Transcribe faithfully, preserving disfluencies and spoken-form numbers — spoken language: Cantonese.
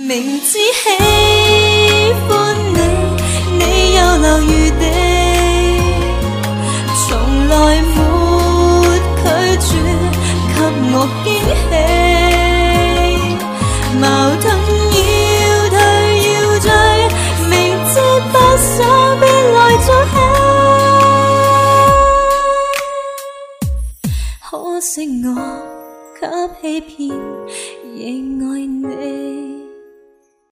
明知喜歡你，你又留餘地，從來沒拒絕給我驚喜。矛盾要退要追，明知不想別來做戲，可惜我給欺騙，仍愛你。